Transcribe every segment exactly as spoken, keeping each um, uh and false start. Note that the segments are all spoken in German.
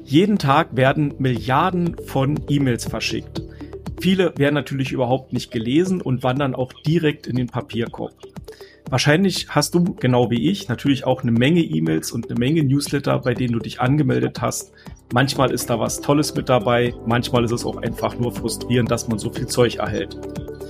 Jeden Tag werden Milliarden von E-Mails verschickt. Viele werden natürlich überhaupt nicht gelesen und wandern auch direkt in den Papierkorb. Wahrscheinlich hast du, genau wie ich, natürlich auch eine Menge E-Mails und eine Menge Newsletter, bei denen du dich angemeldet hast. Manchmal ist da was Tolles mit dabei, manchmal ist es auch einfach nur frustrierend, dass man so viel Zeug erhält.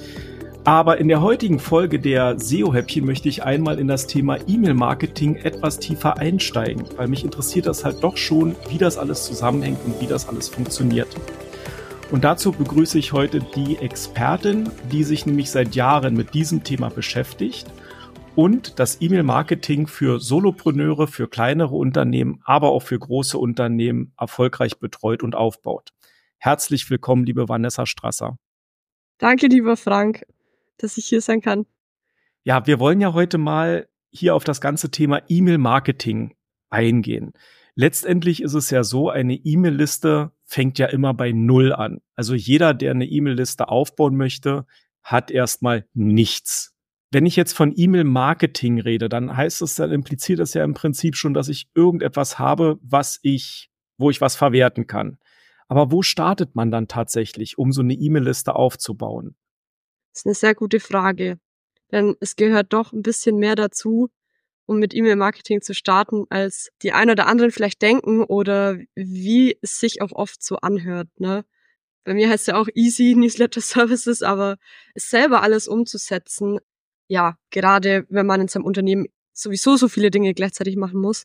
Aber in der heutigen Folge der S E O-Häppchen möchte ich einmal in das Thema E-Mail-Marketing etwas tiefer einsteigen, weil mich interessiert das halt doch schon, wie das alles zusammenhängt und wie das alles funktioniert. Und dazu begrüße ich heute die Expertin, die sich nämlich seit Jahren mit diesem Thema beschäftigt und das E-Mail-Marketing für Solopreneure, für kleinere Unternehmen, aber auch für große Unternehmen erfolgreich betreut und aufbaut. Herzlich willkommen, liebe Vanessa Strasser. Danke, lieber Frank, dass ich hier sein kann. Ja, wir wollen ja heute mal hier auf das ganze Thema E-Mail-Marketing eingehen. Letztendlich ist es ja so, eine E-Mail-Liste fängt ja immer bei Null an. Also jeder, der eine E-Mail-Liste aufbauen möchte, hat erstmal nichts. Wenn ich jetzt von E-Mail-Marketing rede, dann heißt es, dann impliziert das ja im Prinzip schon, dass ich irgendetwas habe, was ich, wo ich was verwerten kann. Aber wo startet man dann tatsächlich, um so eine E-Mail-Liste aufzubauen? Das ist eine sehr gute Frage, denn es gehört doch ein bisschen mehr dazu, um mit E-Mail-Marketing zu starten, als die einen oder anderen vielleicht denken oder wie es sich auch oft so anhört, ne? Bei mir heißt es ja auch Easy Newsletter Services, aber es selber alles umzusetzen, ja, gerade wenn man in seinem Unternehmen sowieso so viele Dinge gleichzeitig machen muss,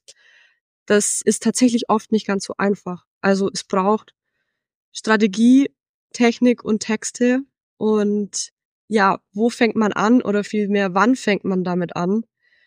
das ist tatsächlich oft nicht ganz so einfach. Also es braucht Strategie, Technik und Texte und ja, wo fängt man an oder vielmehr, wann fängt man damit an?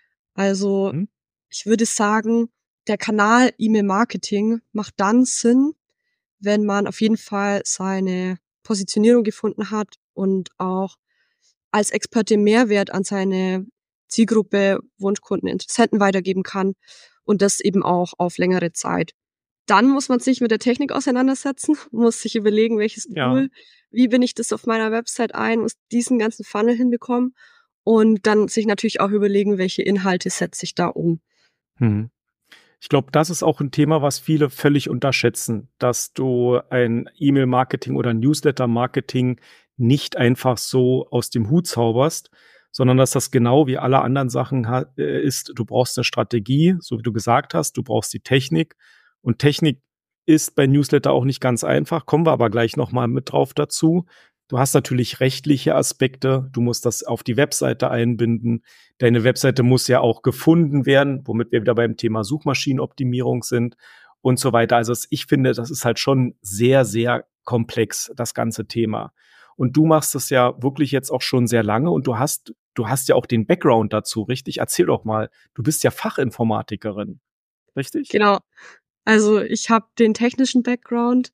Also Hm? ich würde sagen, der Kanal E-Mail-Marketing macht dann Sinn, wenn man auf jeden Fall seine Positionierung gefunden hat und auch als Experte Mehrwert an seine Zielgruppe, Wunschkunden, Interessenten weitergeben kann und das eben auch auf längere Zeit. Dann muss man sich mit der Technik auseinandersetzen, muss sich überlegen, welches Ja. Tool, wie bin ich das auf meiner Website ein, muss diesen ganzen Funnel hinbekommen und dann sich natürlich auch überlegen, welche Inhalte setze ich da um. Hm. Ich glaube, das ist auch ein Thema, was viele völlig unterschätzen, dass du ein E-Mail-Marketing oder Newsletter-Marketing nicht einfach so aus dem Hut zauberst, sondern dass das genau wie alle anderen Sachen ha- äh, ist. Du brauchst eine Strategie, so wie du gesagt hast, du brauchst die Technik. Und Technik ist bei Newsletter auch nicht ganz einfach, kommen wir aber gleich nochmal mit drauf dazu. Du hast natürlich rechtliche Aspekte, du musst das auf die Webseite einbinden. Deine Webseite muss ja auch gefunden werden, womit wir wieder beim Thema Suchmaschinenoptimierung sind und so weiter. Also ich finde, das ist halt schon sehr, sehr komplex, das ganze Thema. Und du machst es ja wirklich jetzt auch schon sehr lange und du hast, du hast ja auch den Background dazu, richtig? Erzähl doch mal, du bist ja Fachinformatikerin, richtig? Genau. Also ich habe den technischen Background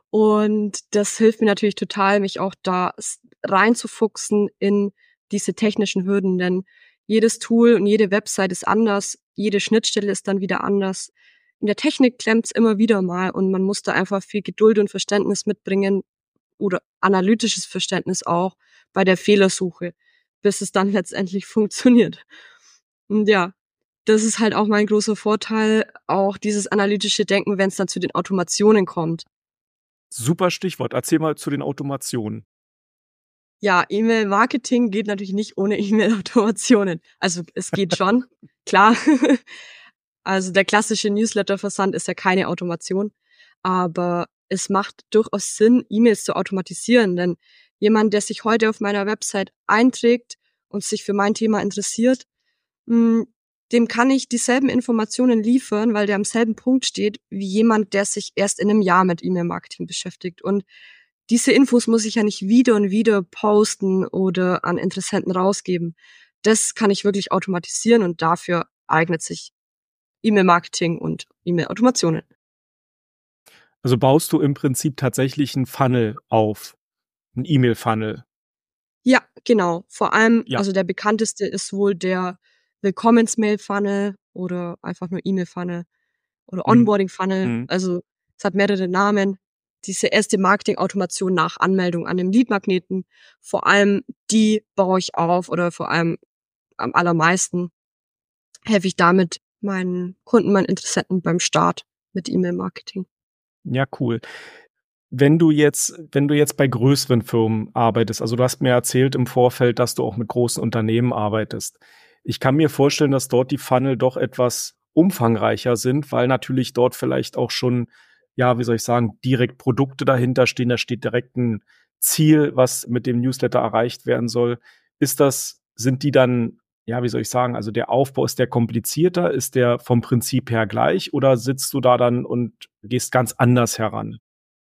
und das hilft mir natürlich total, mich auch da s- reinzufuchsen in diese technischen Hürden, denn jedes Tool und jede Website ist anders, jede Schnittstelle ist dann wieder anders. In der Technik klemmt's immer wieder mal und man muss da einfach viel Geduld und Verständnis mitbringen oder analytisches Verständnis auch bei der Fehlersuche, bis es dann letztendlich funktioniert. Und ja, das ist halt auch mein großer Vorteil, auch dieses analytische Denken, wenn es dann zu den Automationen kommt. Super Stichwort. Erzähl mal zu den Automationen. Ja, E-Mail-Marketing geht natürlich nicht ohne E-Mail-Automationen. Also es geht schon, klar. Also der klassische Newsletter-Versand ist ja keine Automation, aber es macht durchaus Sinn, E-Mails zu automatisieren, denn jemand, der sich heute auf meiner Website einträgt und sich für mein Thema interessiert, mh, dem kann ich dieselben Informationen liefern, weil der am selben Punkt steht, wie jemand, der sich erst in einem Jahr mit E-Mail-Marketing beschäftigt. Und diese Infos muss ich ja nicht wieder und wieder posten oder an Interessenten rausgeben. Das kann ich wirklich automatisieren und dafür eignet sich E-Mail-Marketing und E-Mail-Automationen. Also baust du im Prinzip tatsächlich einen Funnel auf, einen E-Mail-Funnel. Ja, genau. Vor allem, Ja. also der bekannteste ist wohl der Willkommens-Mail-Funnel oder einfach nur E-Mail-Funnel oder Mhm. Onboarding-Funnel. Mhm. Also es hat mehrere Namen. Diese erste Marketing-Automation nach Anmeldung an dem Lead-Magneten, vor allem die baue ich auf oder vor allem am allermeisten helfe ich damit meinen Kunden, meinen Interessenten beim Start mit E-Mail-Marketing. Ja, cool. Wenn du jetzt wenn du jetzt bei größeren Firmen arbeitest, also, du hast mir erzählt im Vorfeld, dass du auch mit großen Unternehmen arbeitest. Ich kann mir vorstellen, dass dort die Funnel doch etwas umfangreicher sind, weil natürlich dort vielleicht auch schon, ja, wie soll ich sagen, direkt Produkte dahinter stehen. Da steht direkt 'n Ziel, was mit dem Newsletter erreicht werden soll. Ist das sind die dann ja, wie soll ich sagen, also, der Aufbau, ist der komplizierter? Ist der vom Prinzip her gleich oder sitzt du da dann und gehst ganz anders heran?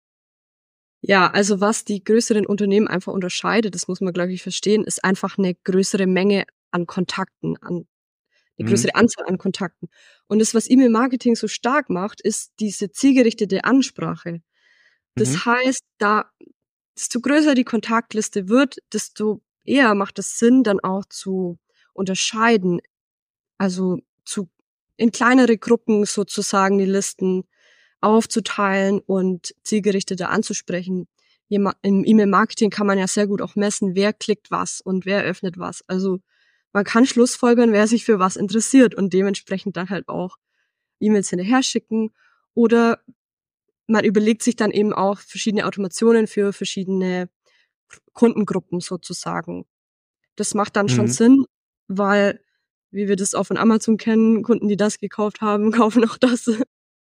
Ja, also was die größeren Unternehmen einfach unterscheidet, das muss man, glaube ich, verstehen, ist einfach 'ne größere Menge an Kontakten, an 'ne Mhm. größere Anzahl an Kontakten. Und das, was E-Mail-Marketing so stark macht, ist diese zielgerichtete Ansprache. Mhm. Das heißt, da desto größer die Kontaktliste wird, desto eher macht es Sinn, dann auch zu unterscheiden, also, zu in kleinere Gruppen sozusagen die Listen aufzuteilen und zielgerichteter anzusprechen. Jema im E-Mail-Marketing kann man ja sehr gut auch messen, wer klickt was und wer öffnet was. Also, man kann schlussfolgern, wer sich für was interessiert und dementsprechend dann halt auch E-Mails hinterher schicken oder man überlegt sich dann eben auch verschiedene Automationen für verschiedene Kundengruppen sozusagen. Das macht dann schon Mhm. Sinn, weil, wie wir das auch von Amazon kennen, Kunden, die das gekauft haben, kaufen auch das.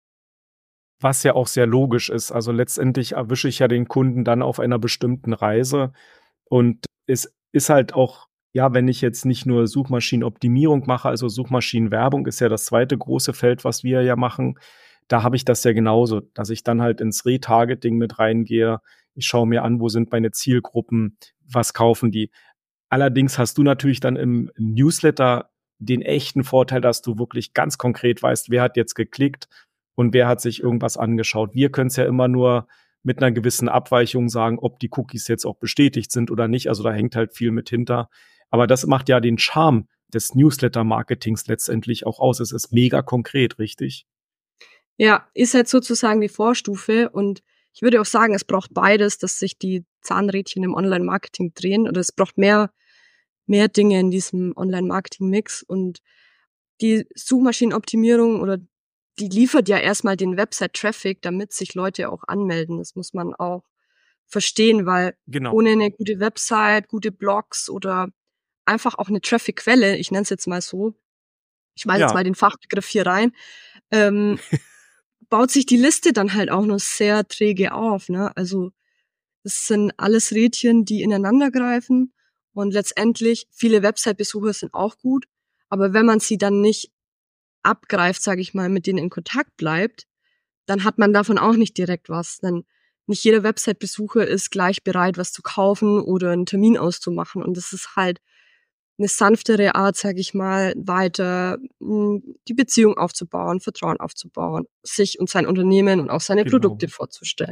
Was ja auch sehr logisch ist. Also, letztendlich erwische ich ja den Kunden dann auf einer bestimmten Reise. Und es ist halt auch ja, wenn ich jetzt nicht nur Suchmaschinenoptimierung mache, also, Suchmaschinenwerbung ist ja das zweite große Feld, was wir ja machen. Da habe ich das ja genauso, dass ich dann halt ins Retargeting mit reingehe. Ich schaue mir an, wo sind meine Zielgruppen, was kaufen die? Allerdings hast du natürlich dann im im Newsletter den echten Vorteil, dass du wirklich ganz konkret weißt, wer hat jetzt geklickt und wer hat sich irgendwas angeschaut. Wir können's ja immer nur mit 'ner gewissen Abweichung sagen, ob die Cookies jetzt auch bestätigt sind oder nicht. Also, da hängt halt viel mit hinter. Aber das macht ja den Charme des Newsletter-Marketings letztendlich auch aus. Es ist mega konkret, richtig? Ja, ist halt sozusagen die Vorstufe und ich würde auch sagen, es braucht beides, dass sich die Zahnrädchen im Online-Marketing drehen oder es braucht mehr mehr Dinge in diesem Online-Marketing-Mix und die Suchmaschinenoptimierung oder die liefert ja erst mal den Website-Traffic, damit sich Leute auch anmelden. Das muss man auch verstehen, weil Genau. ohne 'ne gute Website, gute Blogs oder einfach auch 'ne Traffic-Quelle, ich nenne es jetzt mal so, ich schmeiße jetzt Ja. mal den Fachbegriff hier rein, ähm, baut sich die Liste dann halt auch nur sehr träge auf, ne? Also, das sind alles Rädchen, die ineinandergreifen und letztendlich viele Website-Besucher sind auch gut, aber wenn man sie dann nicht abgreift, sage ich mal, mit denen in Kontakt bleibt, dann hat man davon auch nicht direkt was, denn nicht jeder Website-Besucher ist gleich bereit, was zu kaufen oder 'n Termin auszumachen und das ist halt 'ne sanftere Art, sage ich mal, weiter, hm, die Beziehung aufzubauen, Vertrauen aufzubauen, sich und sein Unternehmen und auch seine Produkte Genau. vorzustellen.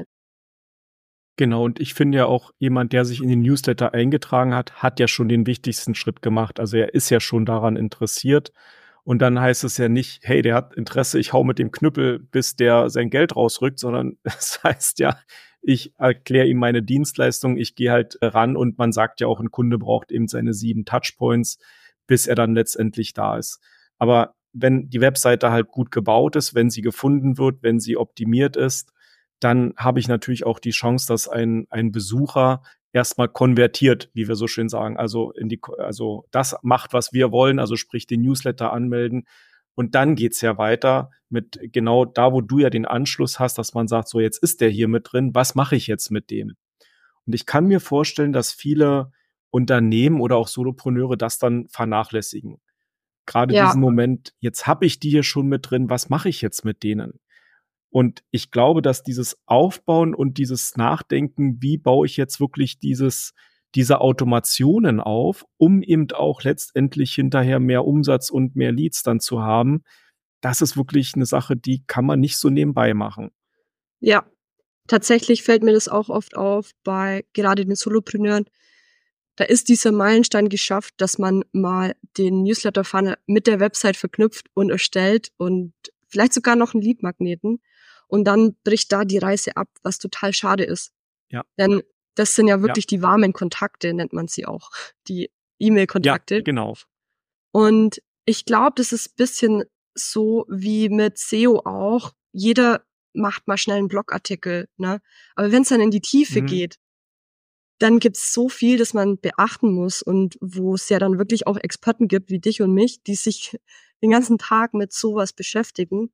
Genau, und ich finde ja auch, jemand, der sich in den Newsletter eingetragen hat, hat ja schon den wichtigsten Schritt gemacht. Also, er ist ja schon daran interessiert. Und dann heißt es ja nicht: „Hey, der hat Interesse, ich haue mit dem Knüppel, bis der sein Geld rausrückt“, sondern es heißt ja, ich erkläre ihm meine Dienstleistung, ich gehe halt ran und man sagt ja auch, 'n Kunde braucht eben seine sieben Touchpoints, bis er dann letztendlich da ist. Aber wenn die Webseite halt gut gebaut ist, wenn sie gefunden wird, wenn sie optimiert ist, dann habe ich natürlich auch die Chance, dass ein ein Besucher erst mal konvertiert, wie wir so schön sagen, also, in die Ko also, das macht, was wir wollen, also, sprich den Newsletter anmelden. Und dann geht's ja weiter mit genau da, wo du ja den Anschluss hast, dass man sagt: „So, jetzt ist der hier mit drin, was mache ich jetzt mit dem?“ Und ich kann mir vorstellen, dass viele Unternehmen oder auch Solopreneure das dann vernachlässigen. Grade Ja. diesen Moment: „Jetzt habe ich die hier schon mit drin, was mache ich jetzt mit denen?“ Und ich glaube, dass dieses Aufbauen und dieses Nachdenken: „Wie baue ich jetzt wirklich dieses diese Automationen auf, um eben auch letztendlich hinterher mehr Umsatz und mehr Leads dann zu haben“, das ist wirklich 'ne Sache, die kann man nicht so nebenbei machen. Ja, tatsächlich fällt mir das auch oft auf bei gerade den Solopreneuren. Da ist dieser Meilenstein geschafft, dass man mal den Newsletter-Funnel mit der Website verknüpft und erstellt und vielleicht sogar noch 'n Lead-Magneten und dann bricht da die Reise ab, was total schade ist. Ja. Denn das sind ja Ja. wirklich die warmen Kontakte, nennt man sie auch, die Ja, E-Mail-Kontakte. genau. Und ich glaube, das ist bisschen so wie mit SEO auch. Jeder macht mal schnell einen Blogartikel, ne? Aber wenn es dann in die Tiefe Mhm. geht, dann gibt's so viel, das man beachten muss und wo es ja dann wirklich auch Experten gibt, wie dich und mich, die sich den ganzen Tag mit sowas beschäftigen.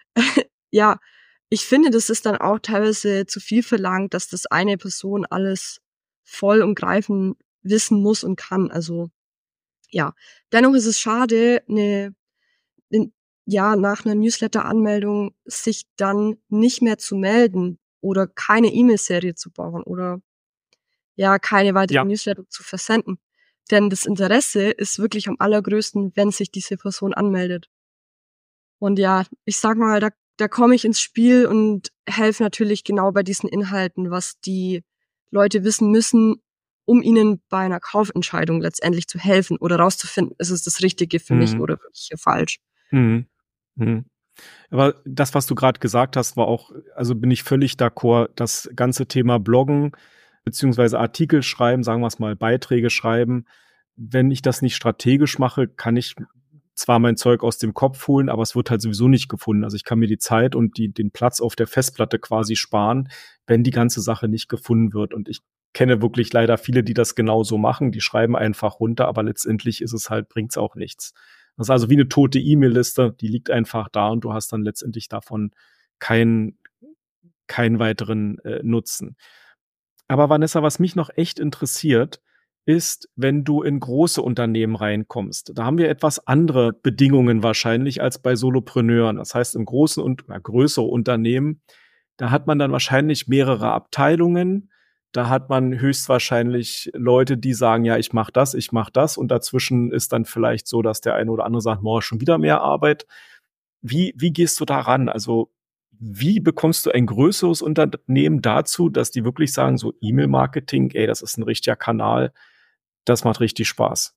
Ja, ich finde, das ist dann auch teilweise zu viel verlangt, dass das eine Person alles voll umgreifend wissen muss und kann. Also, ja. Dennoch ist es schade, 'ne in ja, nach 'ner Newsletter-Anmeldung sich dann nicht mehr zu melden oder keine E-Mail-Serie zu bauen oder, ja, keine weiteren Ja, Newsletter zu versenden. Denn das Interesse ist wirklich am allergrößten, wenn sich diese Person anmeldet. Und ja, ich sage mal, da da komme ich ins Spiel und helfe natürlich genau bei diesen Inhalten, was die Leute wissen müssen, um ihnen bei einer Kaufentscheidung letztendlich zu helfen oder rauszufinden, ist es das Richtige für mich mhm. oder wirklich hier falsch. Mhm. Mhm. Aber das, was du gerade gesagt hast, war auch, also bin ich völlig d'accord, das ganze Thema Bloggen beziehungsweise Artikel schreiben, sagen wir es mal, Beiträge schreiben. Wenn ich das nicht strategisch mache, kann ich zwar mein Zeug aus dem Kopf holen, aber es wird halt sowieso nicht gefunden. Also ich kann mir die Zeit und die, den Platz auf der Festplatte quasi sparen, wenn die ganze Sache nicht gefunden wird. Und ich kenne wirklich leider viele, die das genauso machen. Die schreiben einfach runter, aber letztendlich ist es halt, bringt's auch nichts. Das ist also wie eine tote E-Mail-Liste, die liegt einfach da und du hast dann letztendlich davon keinen keinen weiteren äh, Nutzen. Aber Vanessa, was mich noch echt interessiert, ist, wenn du in große Unternehmen reinkommst. Da haben wir etwas andere Bedingungen wahrscheinlich als bei Solopreneuren. Das heißt, im großen und na, größere Unternehmen, da hat man dann wahrscheinlich mehrere Abteilungen. Da hat man höchstwahrscheinlich Leute, die sagen, ja, ich mache das, ich mache das. Und dazwischen ist dann vielleicht so, dass der eine oder andere sagt, morgen schon wieder mehr Arbeit. Wie, wie gehst du da ran? Also, wie bekommst du ein größeres Unternehmen dazu, dass die wirklich sagen, so E-Mail-Marketing, ey, das ist ein richtiger Kanal, das macht richtig Spaß.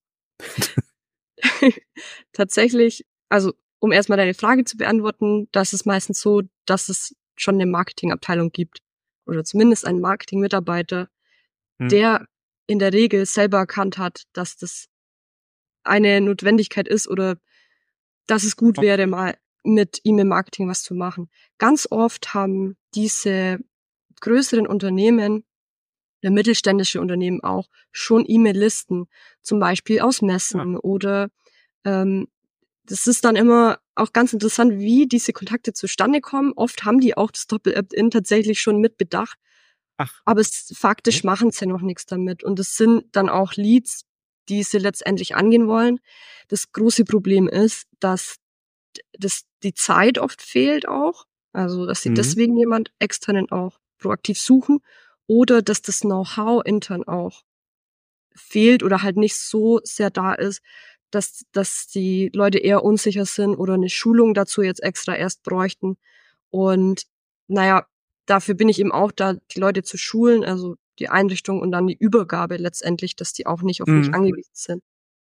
Tatsächlich, also um erstmal deine Frage zu beantworten, das ist meistens so, dass es schon eine Marketingabteilung gibt oder zumindest einen Marketingmitarbeiter, Hm. der in der Regel selber erkannt hat, dass das eine Notwendigkeit ist oder dass es gut wäre, Okay. mal mit E-Mail-Marketing was zu machen. Ganz oft haben diese größeren Unternehmen, oder mittelständische Unternehmen auch, schon E-Mail-Listen, zum Beispiel aus Ja. Messen oder ähm, das ist dann immer auch ganz interessant, wie diese Kontakte zustande kommen. Oft haben die auch das Doppel-Opt-in tatsächlich schon mit bedacht, Ach, aber es, faktisch okay. machen sie ja noch nichts damit. Und es sind dann auch Leads, die sie letztendlich angehen wollen. Das große Problem ist, dass das die Zeit oft fehlt auch, also dass sie Mhm. deswegen jemand externen auch proaktiv suchen oder dass das Know-how intern auch fehlt oder halt nicht so sehr da ist, dass dass die Leute eher unsicher sind oder eine Schulung dazu jetzt extra erst bräuchten. Und na ja, dafür bin ich eben auch da, die Leute zu schulen, also die Einrichtung und dann die Übergabe letztendlich, dass die auch nicht auf mich Mhm. angewiesen sind.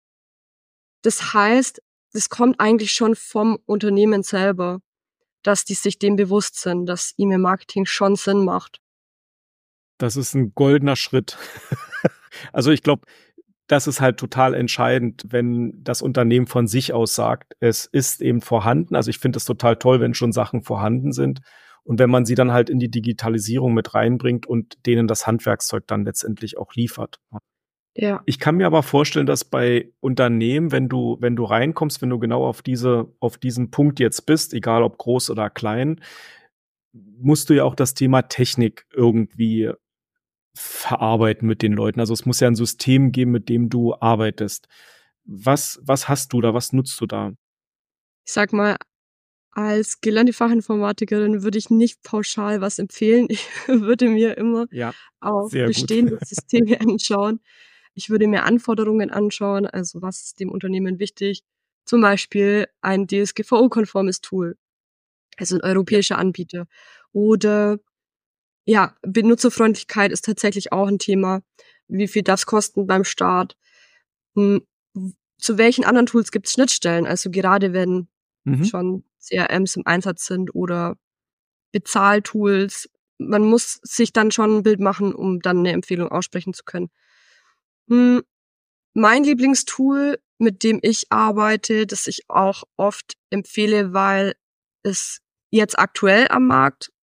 Das heißt, das kommt eigentlich schon vom Unternehmen selber, dass die sich dem bewusst sind, dass E-Mail-Marketing schon Sinn macht. Das ist ein goldener Schritt. Also ich glaube, das ist halt total entscheidend, wenn das Unternehmen von sich aus sagt, es ist eben vorhanden. Also ich finde es total toll, wenn schon Sachen vorhanden sind und wenn man sie dann halt in die Digitalisierung mit reinbringt und denen das Handwerkszeug dann letztendlich auch liefert. Ja. Ich kann mir aber vorstellen, dass bei Unternehmen, wenn du, wenn du reinkommst, wenn du genau auf diese, auf diesen Punkt jetzt bist, egal ob groß oder klein, musst du ja auch das Thema Technik irgendwie verarbeiten mit den Leuten. Also es muss ja ein System geben, mit dem du arbeitest. Was, was hast du da? Was nutzt du da? Ich sag mal, als gelernte Fachinformatikerin würde ich nicht pauschal was empfehlen. Ich würde mir immer Ja, auch sehr gut. bestehende Systeme anschauen. Ich würde mir Anforderungen anschauen, also was ist dem Unternehmen wichtig. Zum Beispiel ein D S G V O-konformes Tool, also ein Ja. europäischer Anbieter. Oder ja, Benutzerfreundlichkeit ist tatsächlich auch ein Thema. Wie viel darf's kosten beim Start? Hm, w zu welchen anderen Tools gibt's Schnittstellen? Also gerade wenn Mhm. schon C R Ms im Einsatz sind oder Bezahltools. Man muss sich dann schon 'n Bild machen, um dann 'ne Empfehlung aussprechen zu können. Hm, mein Lieblingstool, mit dem ich arbeite, das ich auch oft empfehle, weil es jetzt aktuell am Markt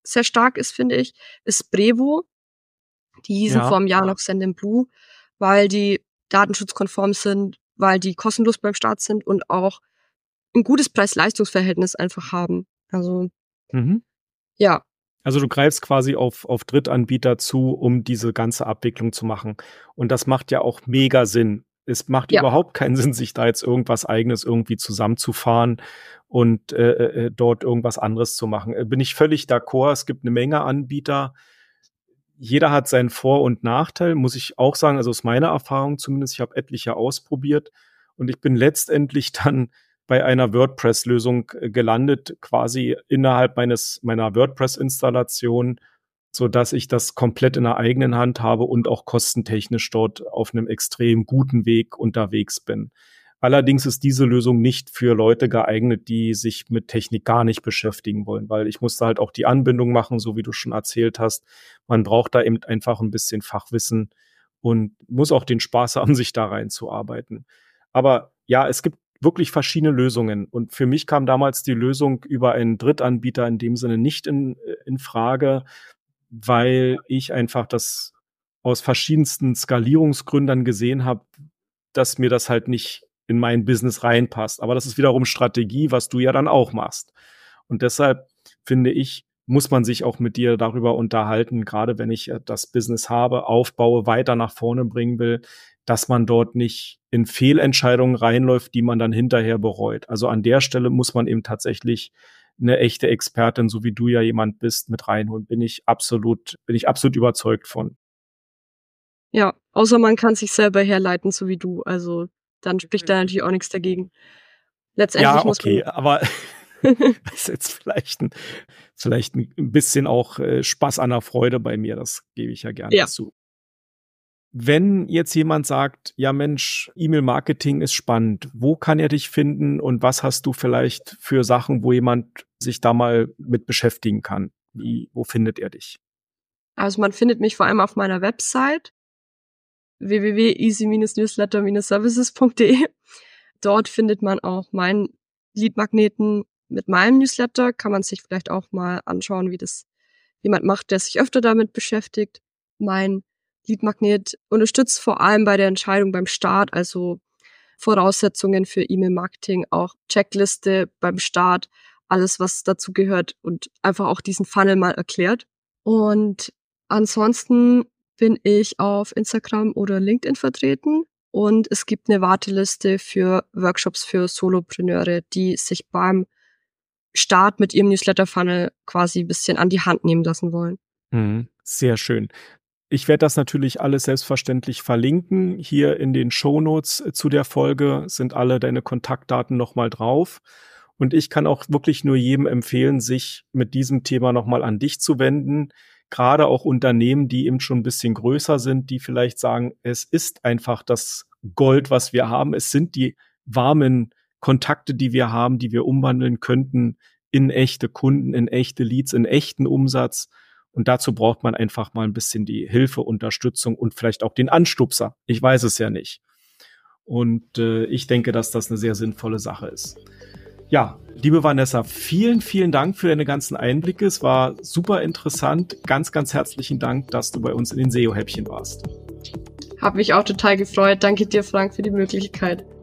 sehr stark ist, finde ich, ist Brevo. Die hießen Ja. vor einem Jahr noch Sendinblue, weil die datenschutzkonform sind, weil die kostenlos beim Start sind und auch ein gutes Preis-Leistungs-Verhältnis einfach haben. Also, Mhm. ja. Also du greifst quasi auf, auf Drittanbieter zu, um diese ganze Abwicklung zu machen. Und das macht ja auch mega Sinn. Es macht Ja. überhaupt keinen Sinn, sich da jetzt irgendwas Eigenes irgendwie zusammenzufahren und äh, äh, dort irgendwas anderes zu machen. Äh, bin ich völlig d'accord. Es gibt eine Menge Anbieter. Jeder hat seinen Vor- und Nachteil, muss ich auch sagen. Also aus meiner Erfahrung zumindest, ich habe etliche ausprobiert und ich bin letztendlich dann bei einer WordPress-Lösung gelandet, quasi innerhalb meines meiner WordPress-Installation, so dass ich das komplett in der eigenen Hand habe und auch kostentechnisch dort auf einem extrem guten Weg unterwegs bin. Allerdings ist diese Lösung nicht für Leute geeignet, die sich mit Technik gar nicht beschäftigen wollen, weil ich musste halt auch die Anbindung machen, so wie du schon erzählt hast. Man braucht da eben einfach ein bisschen Fachwissen und muss auch den Spaß haben, sich da reinzuarbeiten. Aber ja, es gibt wirklich verschiedene Lösungen. Und für mich kam damals die Lösung über einen Drittanbieter in dem Sinne nicht in, in Frage, weil ich einfach das aus verschiedensten Skalierungsgründen gesehen habe, dass mir das halt nicht in mein Business reinpasst. Aber das ist wiederum Strategie, was du ja dann auch machst. Und deshalb finde ich, muss man sich auch mit dir darüber unterhalten, gerade wenn ich das Business habe, aufbaue, weiter nach vorne bringen will, dass man dort nicht in Fehlentscheidungen reinläuft, die man dann hinterher bereut. Also an der Stelle muss man eben tatsächlich eine echte Expertin, so wie du ja jemand bist, mit reinholen. Bin ich absolut, bin ich absolut überzeugt von. Ja, außer man kann sich selber herleiten, so wie du. Also dann spricht da natürlich auch nichts dagegen. Letztendlich Ja, muss okay, man aber das ist jetzt vielleicht ein, vielleicht ein bisschen auch äh, Spaß an der Freude bei mir, das gebe ich ja gerne Ja. zu. Wenn jetzt jemand sagt, ja Mensch, E-Mail-Marketing ist spannend, wo kann er dich finden und was hast du vielleicht für Sachen, wo jemand sich da mal mit beschäftigen kann? Wie, wo findet er dich? Also man findet mich vor allem auf meiner Website w w w punkt easy newsletter services punkt d e. Dort findet man auch meinen Leadmagneten mit meinem Newsletter. Kann man sich vielleicht auch mal anschauen, wie das jemand macht, der sich öfter damit beschäftigt. Mein Leadmagnet unterstützt vor allem bei der Entscheidung beim Start, also Voraussetzungen für E-Mail-Marketing, auch Checkliste beim Start, alles, was dazu gehört und einfach auch diesen Funnel mal erklärt. Und ansonsten bin ich auf Instagram oder LinkedIn vertreten und es gibt eine Warteliste für Workshops für Solopreneure, die sich beim Start mit ihrem Newsletter-Funnel quasi ein bisschen an die Hand nehmen lassen wollen. Mhm, sehr schön. Ich werde das natürlich alles selbstverständlich verlinken. Hier in den Shownotes zu der Folge sind alle deine Kontaktdaten nochmal drauf. Und ich kann auch wirklich nur jedem empfehlen, sich mit diesem Thema nochmal an dich zu wenden. Gerade auch Unternehmen, die eben schon ein bisschen größer sind, die vielleicht sagen, es ist einfach das Gold, was wir haben. Es sind die warmen Kontakte, die wir haben, die wir umwandeln könnten in echte Kunden, in echte Leads, in echten Umsatz. Und dazu braucht man einfach mal ein bisschen die Hilfe, Unterstützung und vielleicht auch den Anstupser. Ich weiß es ja nicht. Und äh, ich denke, dass das eine sehr sinnvolle Sache ist. Ja, liebe Vanessa, vielen, vielen Dank für deine ganzen Einblicke. Es war super interessant. Ganz, ganz herzlichen Dank, dass du bei uns in den S E O-Häppchen warst. Hab mich auch total gefreut. Danke dir, Frank, für die Möglichkeit.